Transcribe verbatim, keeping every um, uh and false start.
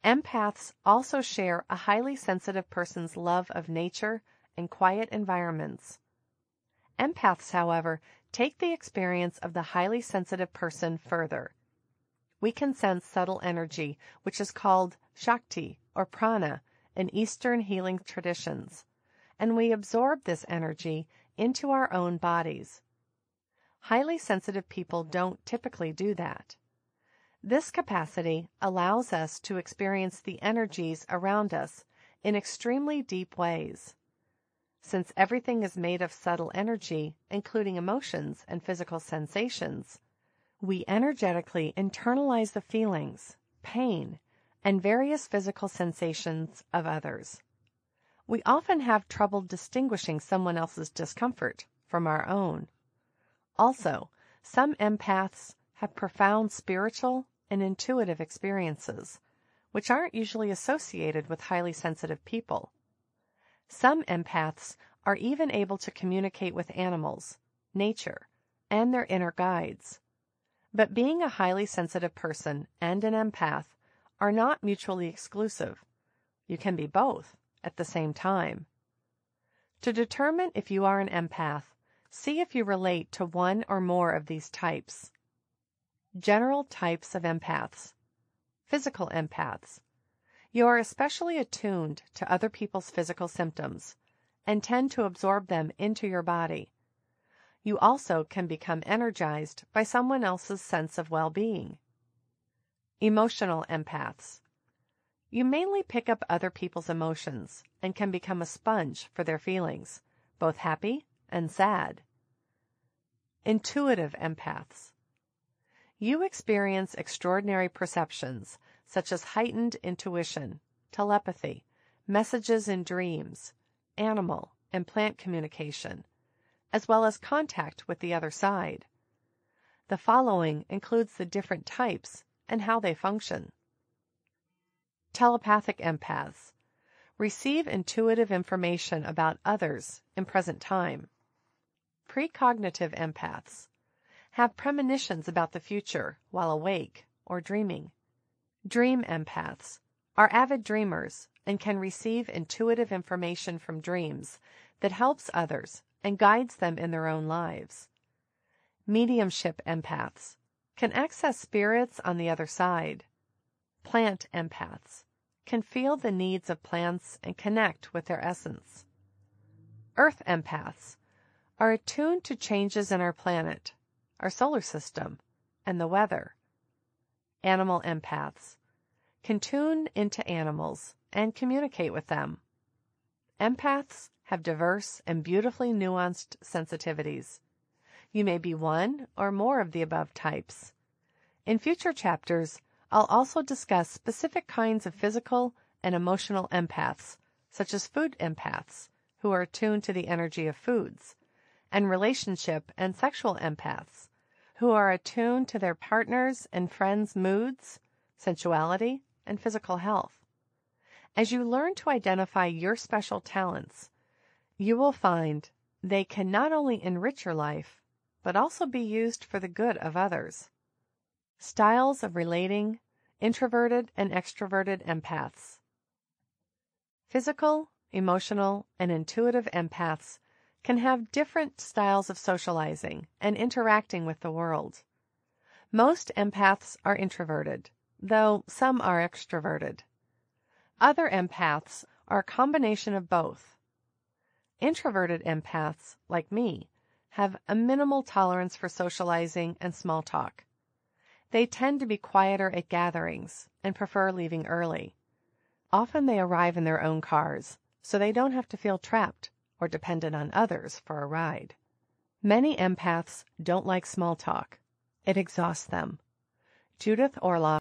Empaths also share a highly sensitive person's love of nature and quiet environments. Empaths, however, take the experience of the highly sensitive person further. We can sense subtle energy, which is called Shakti or prana in Eastern healing traditions, and we absorb this energy into our own bodies. Highly sensitive people don't typically do that. This capacity allows us to experience the energies around us in extremely deep ways. Since everything is made of subtle energy, including emotions and physical sensations, we energetically internalize the feelings, pain, and various physical sensations of others. We often have trouble distinguishing someone else's discomfort from our own. Also, some empaths have profound spiritual and intuitive experiences, which aren't usually associated with highly sensitive people. Some empaths are even able to communicate with animals, nature, and their inner guides. But being a highly sensitive person and an empath are not mutually exclusive. You can be both at the same time. To determine if you are an empath, see if you relate to one or more of these types. General types of empaths. Physical empaths. You are especially attuned to other people's physical symptoms and tend to absorb them into your body. You also can become energized by someone else's sense of well-being. Emotional empaths. You mainly pick up other people's emotions and can become a sponge for their feelings, both happy and sad. Intuitive empaths. You experience extraordinary perceptions, such as heightened intuition, telepathy, messages in dreams, animal and plant communication, as well as contact with the other side. The following includes the different types and how they function. Telepathic empaths. Receive intuitive information about others in present time. Precognitive empaths. Have premonitions about the future while awake or dreaming. Dream empaths are avid dreamers and can receive intuitive information from dreams that helps others and guides them in their own lives. Mediumship empaths can access spirits on the other side. Plant empaths can feel the needs of plants and connect with their essence. Earth empaths are attuned to changes in our planet, our solar system, and the weather. Animal empaths can tune into animals and communicate with them. Empaths have diverse and beautifully nuanced sensitivities. You may be one or more of the above types. In future chapters, I'll also discuss specific kinds of physical and emotional empaths, such as food empaths, who are attuned to the energy of foods, and relationship and sexual empaths, who are attuned to their partners' and friends' moods, sensuality, and physical health. As you learn to identify your special talents, you will find they can not only enrich your life, but also be used for the good of others. Styles of relating, introverted and extroverted empaths. Physical, emotional, and intuitive empaths can have different styles of socializing and interacting with the world. Most empaths are introverted, though some are extroverted. Other empaths are a combination of both. Introverted empaths, like me, have a minimal tolerance for socializing and small talk. They tend to be quieter at gatherings and prefer leaving early. Often they arrive in their own cars, so they don't have to feel trapped or dependent on others for a ride. Many empaths don't like small talk. It exhausts them. Judith Orloff